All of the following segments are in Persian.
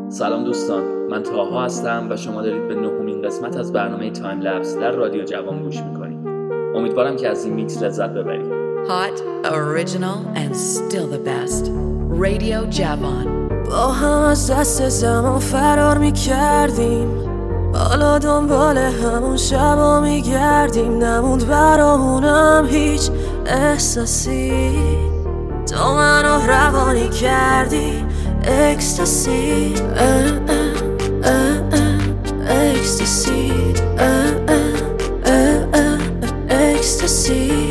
سلام دوستان، من طاها هستم و شما دارید به نهمین قسمت از برنامه تایم لپس در رادیو جوان گوش میکنید. امیدوارم که از این میکس لذت ببرید. Hot, original and still the best. رادیو جوان. با هم از دست زمان فرار میکردیم، حالا دنبال همون شبا میگردیم. نموند برامونم هیچ احساسی، تو منو روانی کردی. اکستاسی اکستاسی اکستاسی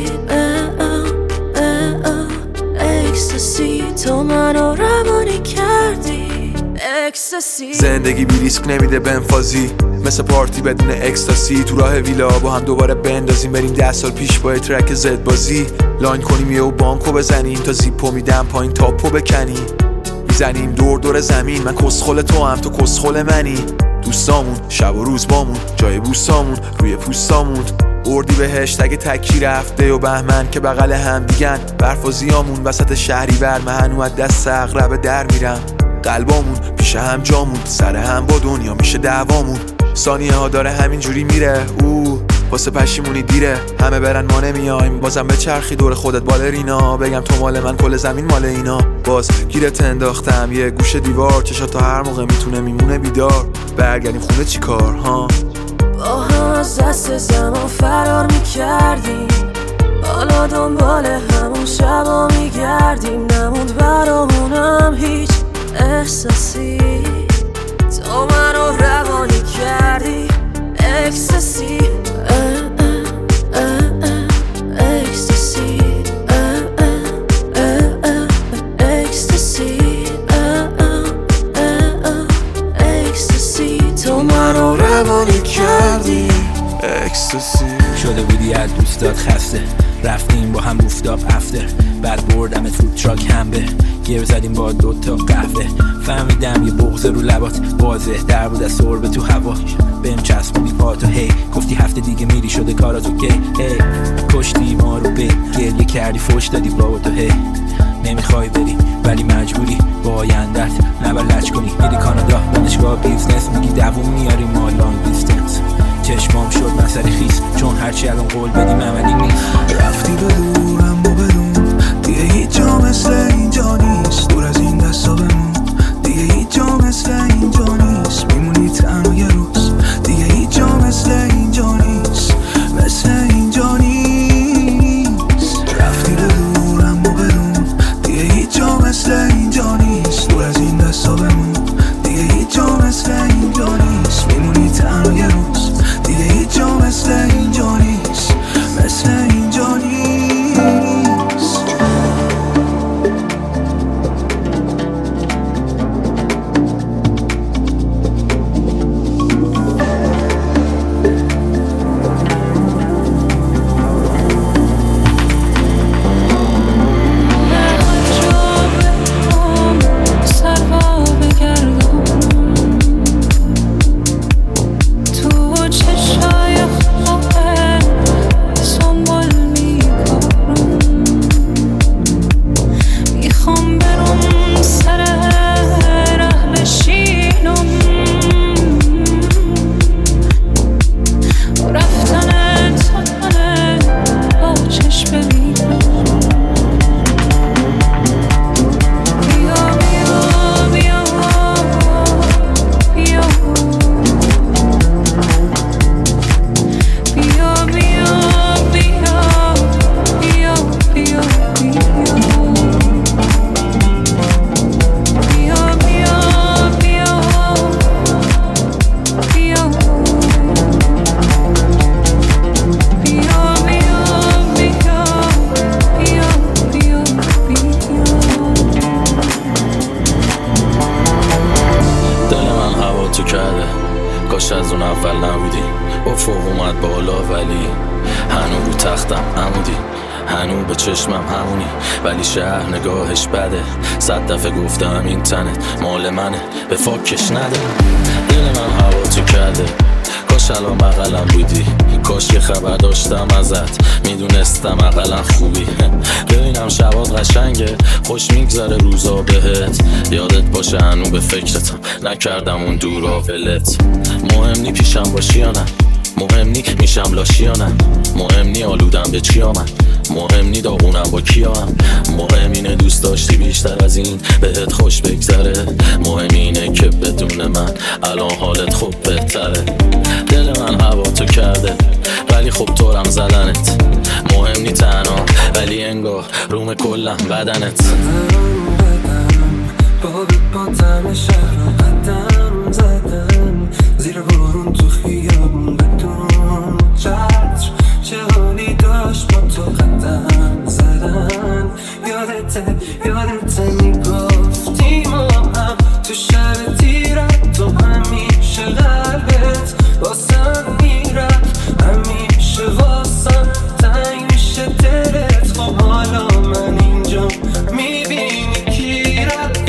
اکستاسی، تو منو روانی کردی. اکستاسی زندگی بی ریسک نمیده بنفازی، مثل پارتی بدون اکستاسی. تو راه ویلا با هم دوباره بندازیم، بریم 10 سال پیش با ترک زد بازی. لاین کنیم یهو بانکو بزنیم، تا زیپو میدم پایین تاپو بکنیم. میزنیم دور دور زمین، من کسخل تو هم تو کسخل منی. دوستامون شب و روز بامون، جای بوستامون روی پوستامون. اردی بهشت اگه تکی رفته و بهمن که بغل هم دیگن. برفازیامون وسط شهری بر، من هنو از دست اغرب در میرم. قلبامون پیش هم جامون، سر هم با دنیا میشه دعوامون. ثانیه ها داره همینجوری میره، واسه پشیمونی دیره. همه برن ما نمیایم، بازم به چرخی دور خودت بالرینا. بگم تو مال من کل زمین مال اینا. باز گیرت انداختم یه گوشه دیوار، چشات تا هر موقع میتونه میمونه بیدار. برگردیم خونه چی کار ها؟ با هم از دست زمان فرار میکردیم، حالا دنبال همون شبا میگردیم. نموند برامونم هیچ احساسی، تو منو روانی کردی. اکستاسی اکستاسی اکستاسی اکستاسی، تو منو روانی کردی. اکستاسی شده بودی از دوستات خسته، رفتیم با هم روفتاپ افتر. بعد بردمت فود تراک هم به گیر زدیم با 2 تا قهوه. فهمیدم یه بغض رو لبات واضح در بود از سرب تو هوا. بهم چسبوندی پاتو هی، گفتی هفته دیگه میری شده کاراتو کی. هی کشتی ما رو به گریه کردی، فوش دادی بابا تو هی. نمیخوای بری ولی مجبوری با آیندت نبلج کنی. میری کانادا دانشگاه بیزنس، میگی دووم میاری ما لانگ دیستنس. چشمام شد مسئله خیس، چون هرچی الان قول بدیم عملی نیست. رفتی بدون اما بدون، دیگه هیچ جا مثل اینجا نیست. دور از این دستا بمون، دیگه هیچ جا مثل اینجا نیست. میمونی تنها یه روز، دیگه هیچ جا مثل اینجا نیست. مثل اینجا نیست. رفتی بدون اما بدون، دیگه هیچ جا مثل اینجا نیست. دور از این دستا بمون، دیگه هیچ جا مثل اینجا نیست. میمونی تنها یه روز، دیگه هیچ جا مثل اینجا نیست. مثل اینجا نیست. کاش از اون اول نبودی. افق اومد بالا ولی هنو رو تختم عمودی. هنو به چشمم همونی ولی شهر نگاهش بده. 100 دفعه گفتم این تنت مال منه به فاکش نده. دل من هوا تو کرده کاش الان بغلم بودی. کاش که خبر داشتم ازت، میدونستم اقلا خوبی. ببینم شبات قشنگه، خوش میگذره روزا بهت، یادت باشه هنو به فکرتم، نکردم اون دورا ولت. مهم نی پیشم باشی یا نه، مهم نی میشم لاشی یا نه، مهم نی آلودم به چی آمد، مهم نی داغونم با کیا هم، مهم اینه دوست داشتی بیشتر از این بهت خوش بگذره، مهم اینه که بدون من الان حالت خوب بهتره. دل من هوا تو کرده ولی خب طورم زدنت، مهم نی تنها ولی انگار روم کلم بدنت. با دم شهر رو قدم زدم، زیر بارون تو خیابون بدون چتر، چه حالی داشت با تو قدم زدن. یادت میگفتی ما هم تو شب تیرت، تو همیشه قلبت واسم میرفت، همیشه واسم تنگ میشه دلت. خب حالا من اینجا میبینی کی رفت،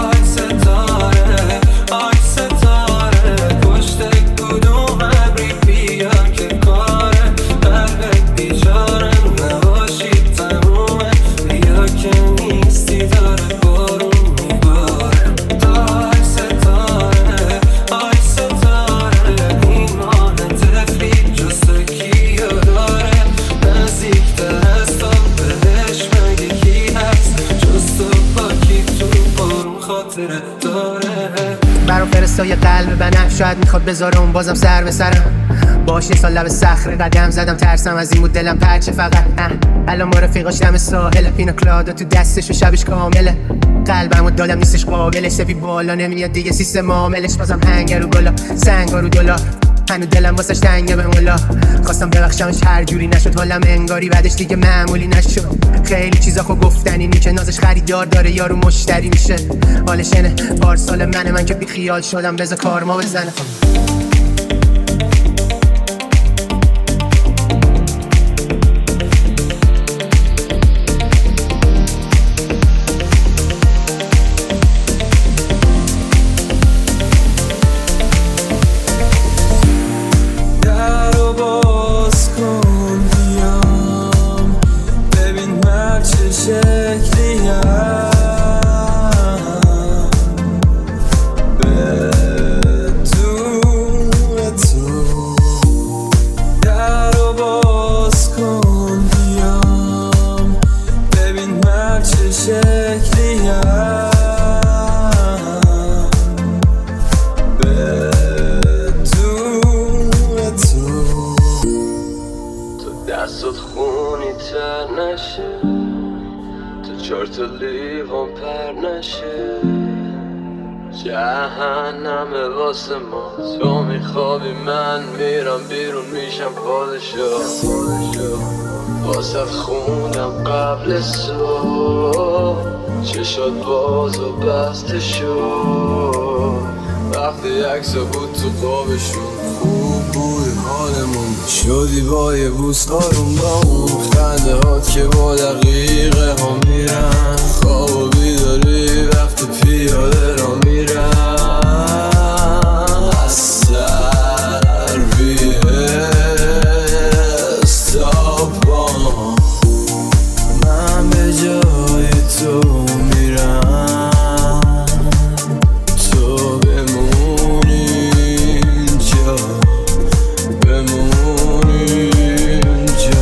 آی ستاره پشت کدوم ابری بیا که کاره قلبت بیچاره نباشی تمومه، بیا که نیستی داره بارون میباره. آی ستاره این ماه تفلی جسته کیو داره، نزدیکتر از تو بهش مگه کی هست، جست و پاکی تو بارون خاطره داره. برام فرستای قلب بنفش، شاید میخواد بذارم بازم سر به سرم، باش یه سال لب صخره قدم زدم، ترسم از این بود دلم پرچه فقط. الان با رفیقاش دم ساحل، پینا کلادا تو دستش و شبش کامله، قلبمو دادم نیستش قابلش، سفی بالا نمیاد دیگه سیستم عاملش، بازم هنگر رو گلا سنگا رو دلا، هنو دلم واسش تنگه به مولا. خواستم ببخشمش هر جوری نشد، حالم انگاری بعدش دیگه معمولی نشد. خیلی چیزا خو گفتنی نی که نازش خریدار داره یارو مشتری میشه، حالش اینه پارسال من که بی خیال شدم، بذار کارما بزنه. دستت خونی تر نشه، تو چارت لیوان پر نشه، جهنمه واسه ما، تو میخوابی من میرم بیرون میشم پادشاه، واسه خوندم قبل صبح، چشات باز و بسته شد، وقتی عکسا بود تو خوابشون خوب بود حالمون، شدی با یه بوس آروم با اون خنده هات که با دقیقه ها میرن، خواب و بیداری وقت پیاده را میرن، از سر بیستاب با من به جای تو میرم، تو بمونی اینجا، بمونی اینجا.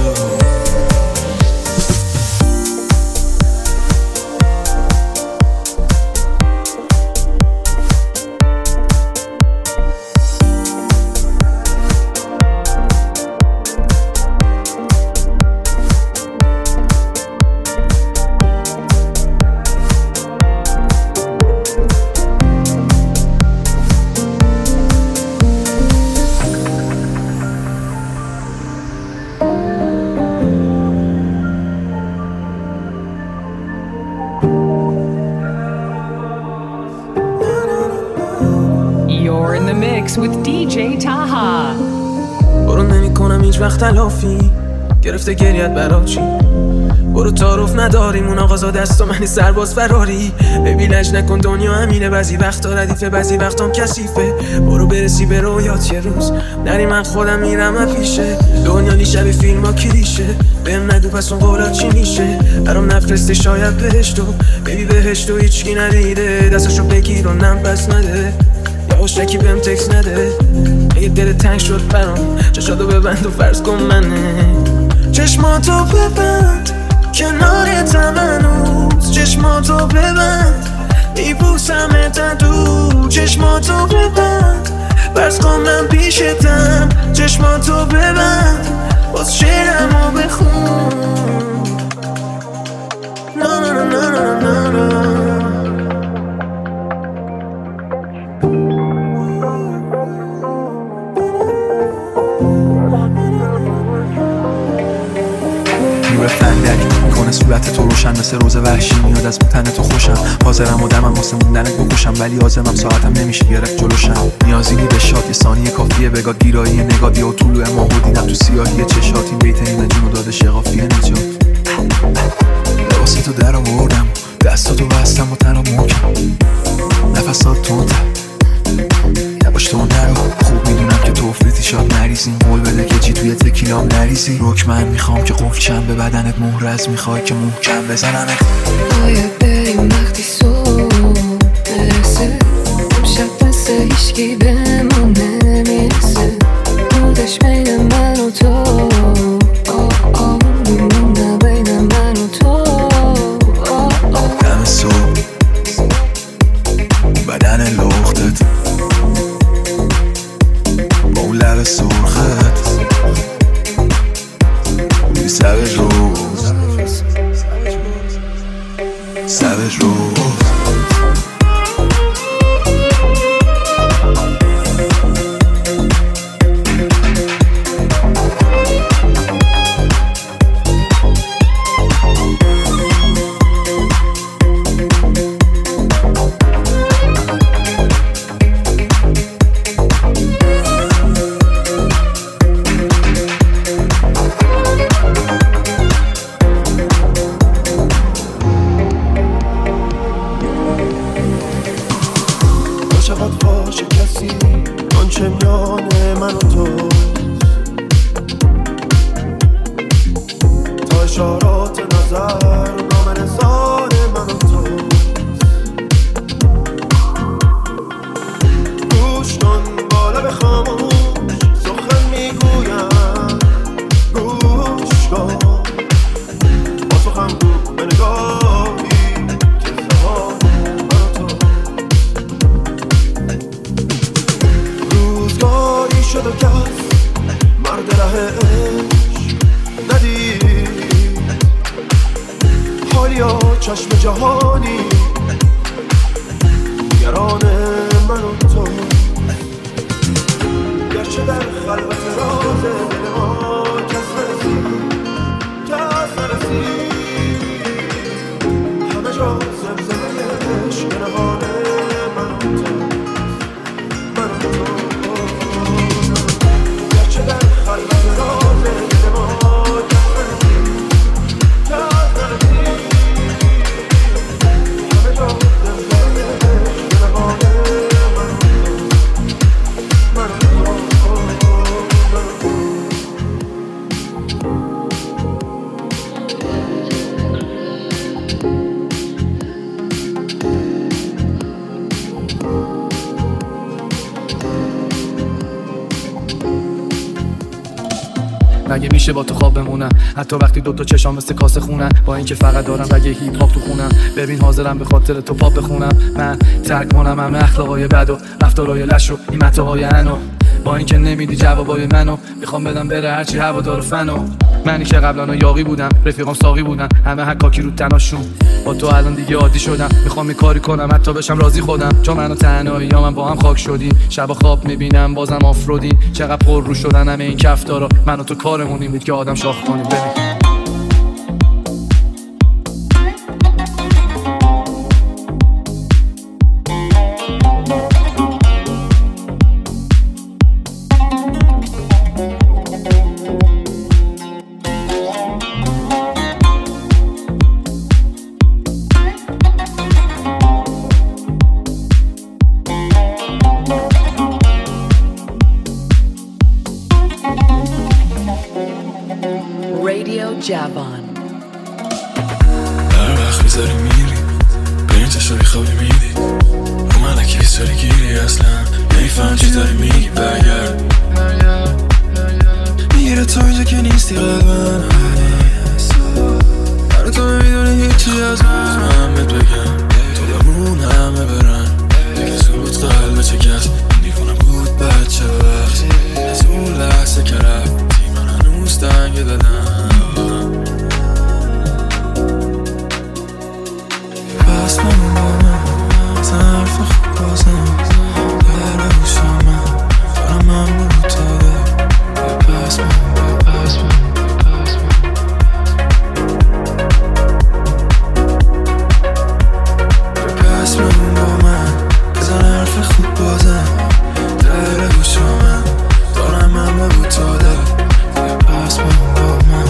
You're in the mix with DJ Taha. برو نمی کنم هیچ وقت تلافی، گرفته گریت برا چی، برو تعارف نداریم اون آقازا دست و منی سرباز فراری. ببین لج نکن دنیا همینه، بعضی وقتا ردیفه بعضی وقتام کثیفه. برو برسی به رویات یه روز نری من خودم میرم پیشه. دنیا نیشه فیلم ها کلیشه، بهم ندو پس اون قولات چی میشه. برام نفرسته شاید بهشتو ببی بهشتو هیچکی ندیده. دستشو بگیر و نم پس نده یا عشقی بهم تکس نده. اگه دل تنگ شد برام چشاتو ببند و فرض کن منه. چشماتو ببند کنارتم هنوز، چشماتو ببند میبوسم دو. چشماتو ببند فرض کن من پیشتم. چشماتو ببند باز شعرمو بخون. نا نا نا نا نا نا. نور فندک میکنه صورت تو روشن مثل روز وحشی. میاد از تن تو خوشم، حاضرم و دمم واسه موندنت بکشم، ولی عازمم ساعتم نمیشه گرفت جلوشم. نیازی نی به شاد یه ثانیه کافیه بگاد گیرایی نگادی و طلوع ماهو دیدم تو سیاهی چشات. این بیت این جونو داده شقافیه نجات. لباساتو در آوردم دستاتو بستم و تنها محکم، نفسات تونده نباش تو نرو. خوب میدونم که تو افرتی شاد نریزیم، قول بده که چی توی تکیلام نریزی. رک من میخوام که قفل چم به بدنت مهرز، میخوای که محکم بزنمت. باید بریم وقتی صبح برسه، امشب مثل هیچکی بهمون نمیرسه. بودش بین من و تو بمونه بین من و تو. دم صبح بدن لختت با اون لب سرخت روی سوج روز سوج روز. مگه میشه با تو خواب بمونم حتی وقتی دوتا چشام مثل کاسه خونم، با اینکه فقط دارم رگ هیپ هاپ تو خونم. ببین حاضرم به خاطر تو پاپ بخونم، من ترک کنم همه اخلاقای بد و رفتارای لش و این متاهای انو. با اینکه نمیدی جوابای منو، میخوام بدم بره هرچی هوادار فنو. منی که قبلا یاقی بودم، رفیقام ساقی بودن، همه حکاکی رو تناشون. با تو الان دیگه عادی شدم، میخوام این کاری کنم حتی بشم راضی خودم. چون من و تنهایی یا من با هم خاک شدیم، شب خواب میبینم بازم آفرودیم. چقدر پر رو شدن همه این کفتارا، من و تو کارمونیم بود که آدم شاخ کنیم. ببین Javon. هر وقت میذاری میری به این چشایی خوابی میدی رو من اکی بیساری گیری اصلا نیفهم چی داری میگی برگرد میگیره تا اینجا که نیستی قلبم هر تو میدونی هیچی از من بهت بگم تو بمون همه برن دیگه زود قلب چه کس دیوانه بود بچه وقت از اون لحظه که رفتی من هنوز دنگ دلم پس من بانم ظرف خوب بازم در بوشم دارم من بود داده پس من با من بزن حرف خوب بازم در گوشم دارم من بود داده پس من با من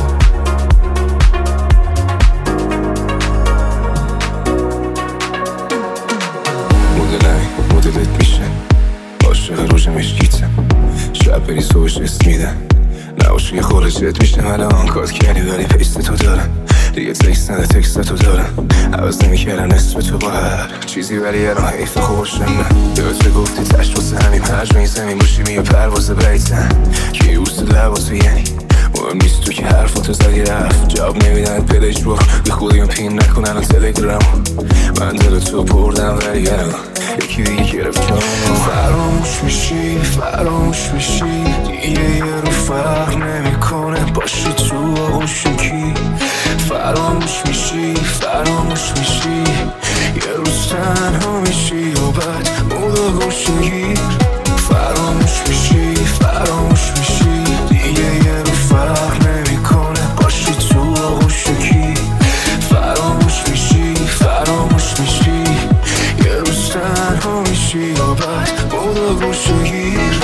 مدلت میشه عاشق روژ مشکیتم شب بری صبحش اسم میدن نباشه یه خورجت میشه من آنکات کردی ولی پیست تو دارم دیگه تکست نده تکست تو دارم عوض نمیکردم اسم تو با هر چیزی ولی یه راه حیف خوشم من دوست گفتی تشت واسه همین پرج می زمین باشی میو پرواز بریتن که اوست لباسو یعنی مهم نیست تو که حرفاتو زدی رفت جواب نمیدن پلش برو به خودیم پین نکن الان تلگرام من دل تو بردم ولی گرم یکی دیگه گرفت جانو فراموش میشی دیگه یه رو فرق نمیکنه باشی تو آغوشکی فراموش میشی یه روز تنها میشی و بعد مودا گوشگیر فراموش میشی دیگه یه رو فرق نمیکنه باشی تو آغوشکی فراموش میشی یه روز تنها میشی و بعد مودا گوشگیر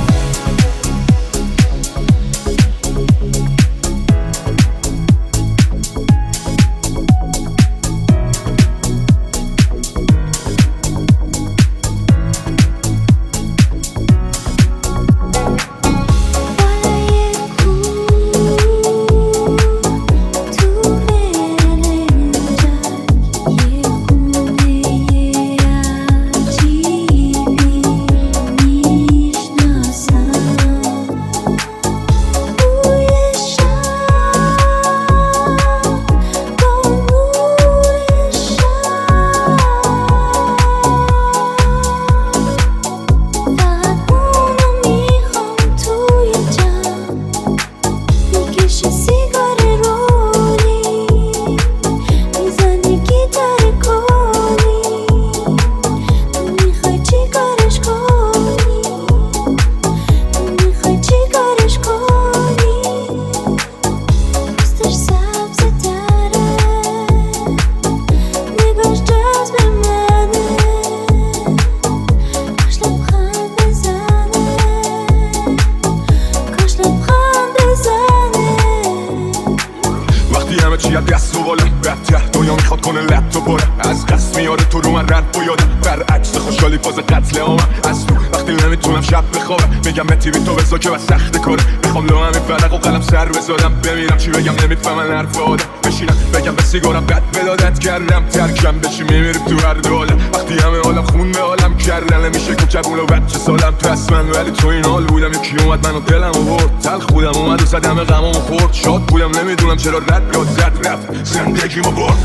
سیگارم بد بدادت کردم ترکم بشی میمیریم تو هر دولم وقتی همه حالم خون به حالم کردن نمیشه که جوون و بچه سالم پس من ولی تو این حال بودم یکی اومد منو دلم آورد تل خودم اومد و زد همه غمامو خورد شاد بودم نمیدونم چرا رد یاد زد رفت زندگیمو برد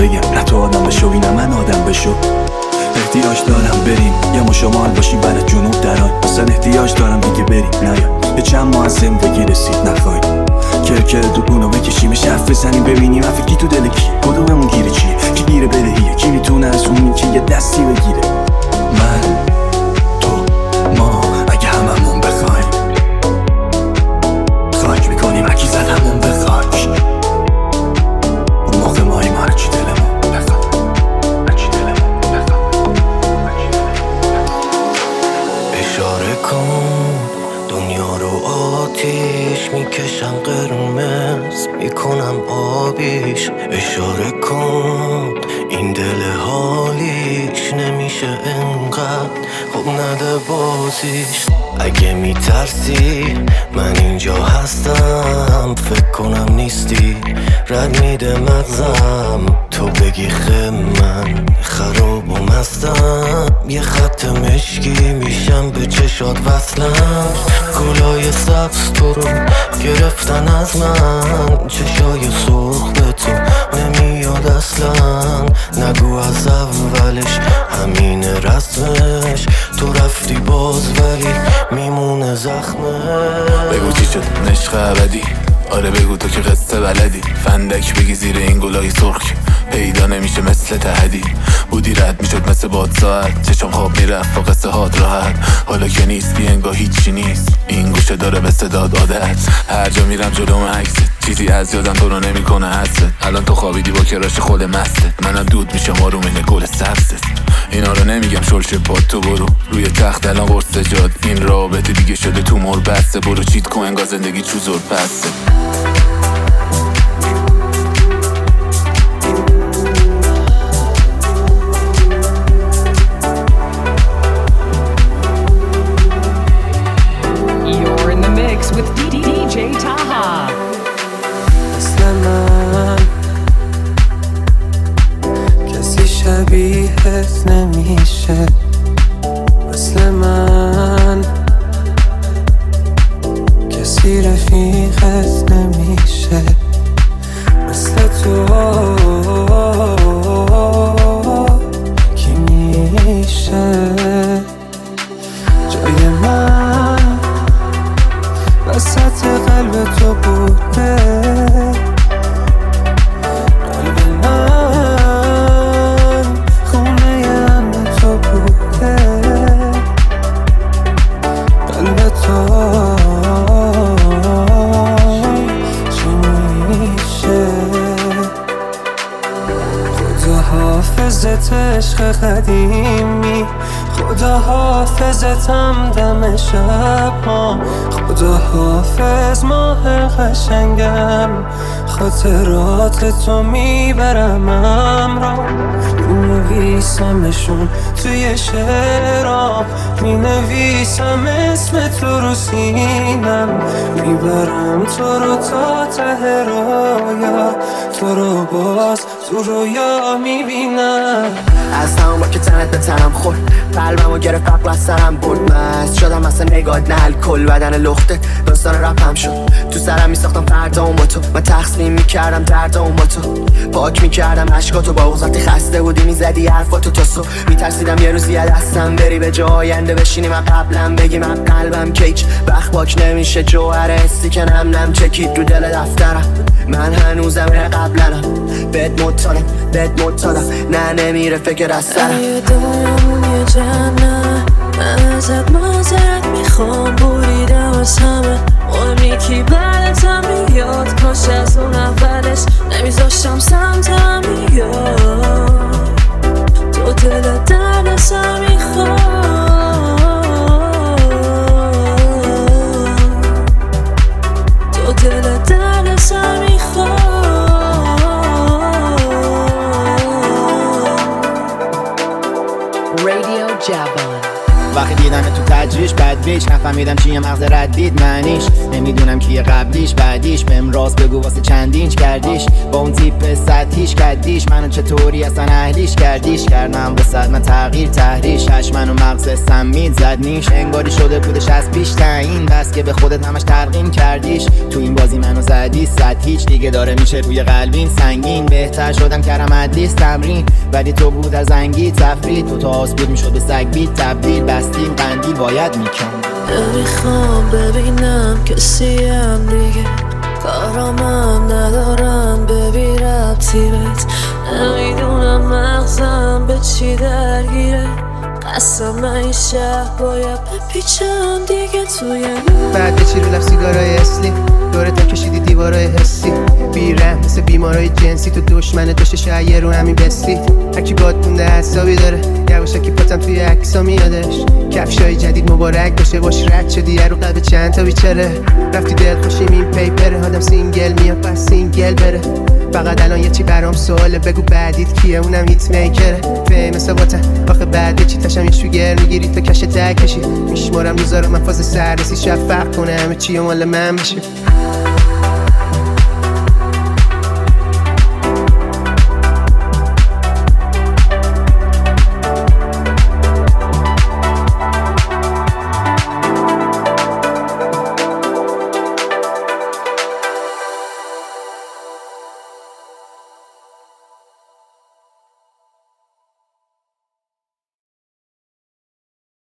بگم نه تو آدم بشو نه من آدم بشو. احتیاج دارم بریم یا ما شمال باشیم برای جنوب دران. اصلا احتیاج دارم دیگه بریم نیا یه چند ماه از زندگی رسید نخواهیم کرکر دوگونو بکشیمش حرف بزنیم ببینیم حرفی تو دل کی کدوممون گیره چیه کی گیره بدهیه کی میتونه از اون که یه دستی بگیره. من تو ما اگه هممون بخوایم خاک میکنیم اکی زد همون به خاک. اون موقع مایی ما هرچی دلمون بخواد هرچی دلمون بخواد. اشاره کن دنیا رو آتیش میکشم قرمز میکنم آبیش. اشاره کن این دل حالیش نمیشه انقدر خوب نده بازیش. اگه میترسی من اینجا هستم فکر کنم نیستی رد میده مغزم تو بگی خب من خراب و مستم یه خط مشکی میشم به چشات وصلم. گلای سبز تو رو گرفتن از من چشای سرخ به تو نمیاد اصلا. نگو از اولش همین رسمش تو رفتی باز ولی میمونه زخمه. بگو چی شد نشق ابدی آره بگو تو که قصه بلدی. فندک بگی زیر این گلای سرخ پیدا نمیشه مثل تهدی. بودی رد میشد مثل باد ساعت چشم خواب میرفت و قصه هات راحت. حالا که نیست بی انگاه هیچی نیست این گوشه داره به صداد عادت. هر جا میرم جلوم عکست چیزی از یادم تو رو نمیکنه حست. الان تو خوابیدی با کراش خول مسته منم دود میشم آروم این گل سبزت. اینا رو نمیگم شلش باد تو برو روی تخت الان قرص سجاد. این رابطه دیگه شده تو مر بسته برو چیت کن انگار زندگی چوزور پسته. You're in the mix with DJ Taha. مثل من کسی شبیهت نمیشه مثل من کسی رفیقت نمیشه مثل تو کی میشه جای من وسط قلب تو بوده. قلب من خونه همه تو بوده. قلب تو چی میشه. خدا حافظت عشق قدیمی خدا حافظتم دم شب ها. خدا حافظ ماه قشنگم خاطرات تو میبرم امرا. مینویسمشون توی شعرام مینویسم اسم تو رو سینم. میبرم تو رو تا ته رویا تو رو باز تو رویا میبینم. از همون با که تنت به تنم خورد قلبمو گرفت فقر از سرم برد. مست شدم اصلا نگاد نه الکل بدن لخته داستان رپم شد. تو سرم میساختم فردا اون با تو من تقسیم میکردم درد اون با تو پاک میکردم عشقاتو با وقتی خسته بودی میزدی حرفاتو تا صبح. میترسیدم یه روزی از دستم بری به جای آینده بشینی من قبلم بگی من قلبم که هیچ وقت پاک نمیشه. جوهر حسی که نم چکید رو دل دفترم. من هنوزم قبلنم بد مطالم نه نمیره فکر از سرم. یه دنیامون یه جنه من ازت معذرت میخوام بریدم از همه مهمی کی بعدتم میاد کاش از اون اولش نمیذاشتم سمتم میاد. تو دل دردسم میخواد تو دل دردسم میخواد. Radio Javon. وقتی دیدم تو تجریش بد بیچ نفهمیدم چیه مغز ردید معنیش نمیدونم کیه قبلیش بعدیش بهم راست بگو واسه چند اینچ کردیش با اون تیپ سطحیش کدیش منو چطوری اصلا اهلیش کردیش کردم واسه من تغییر تحریش هش منو مغز سمید زد نیش انگاری شده بودش از پیش تعیین بس که به خودت همش ترقیم کردیش تو این بازی منو زدی صد هیچ دیگه داره میشه روی قلبین سنگین بهتر شدم کردم ادلیس تمرین ولی تو بود در زنگی تفرید تو تا آسبود میشد به سگ بید تبدیل بستیم قندیل باید میکن نمیخوام ببینم کسیم دیگه کارامم ندارم ببی ربطی بهت نمیدونم مغزم به چی درگیره قسم من این شهر باید بپیچم دیگه توی بعد چی رو لب سیگارای اصلی دورت کشیدی دیوارای حسی بیرحم مثل بیمارای جنسی تو دشمن داشته شاید رو همین بستی هرکی باد مونده حسابی داره یواشکی پاتم توی عکسا میادش کفشای جدید مبارک باشه باش رد شدی رو قلب چند تا بیچاره رفتی دل خوشیم این پیپره آدم سینگل میاد پس سینگل بره فقط الان یه چی برام سواله بگو بعدیت کیه اونم هیت میکره فیمس واتن آخه بعد چی تشم یه شوگر میگیری تا کش تک کشی میشمارم روزا رو من فاز سررسی شفق کنه همه چی مال من بشه